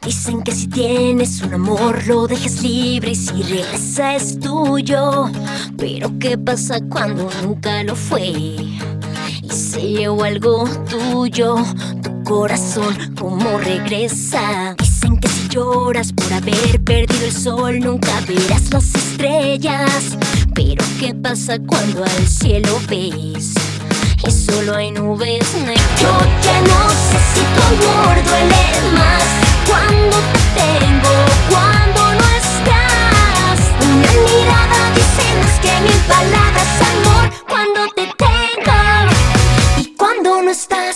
Dicen que si tienes un amor lo dejes libre y si regresa es tuyo. Pero ¿qué pasa cuando nunca lo fue? Y se llevó algo tuyo, tu corazón, ¿cómo regresa? Dicen que si lloras por haber perdido el sol nunca verás las estrellas. Pero ¿qué pasa cuando al cielo ves y solo hay nubes negras? Yo ya no sé si tu amor duele más cuando te tengo, cuando no estás. Una mirada dice más que mil palabras, amor, cuando te tengo y cuando no estás.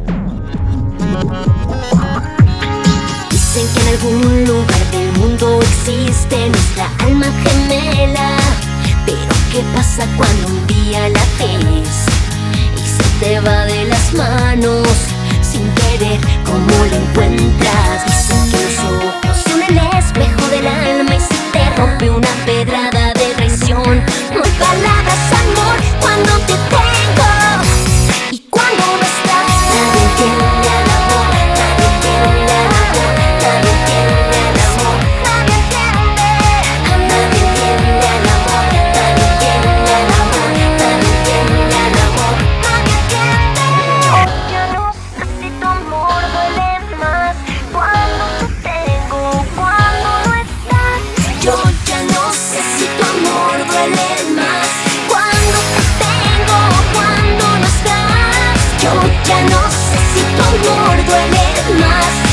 Dicen que en algún lugar del mundo existe nuestra alma gemela. Pero ¿qué pasa cuando un día la ves y se te va de las manos sin querer? ¿Cómo la encuentras? Dicen que los ojos son el espejo del alma y si te rompe una pedrada de traición, no hay palabras, amor, cuando te tengo y cuando no estás. Nadie entiende al amor, nadie entiende al amor, nadie entiende al amor, nadie entiende, nadie entiende al amor, nadie entiende al amor, nadie entiende al amor, nadie entiende. Yo no sé si tu amor duele más cuando te tengo, cuando no estás. Yo ya no sé si tu amor duele más cuando te tengo, cuando no estás. Yo ya no sé si tu amor duele más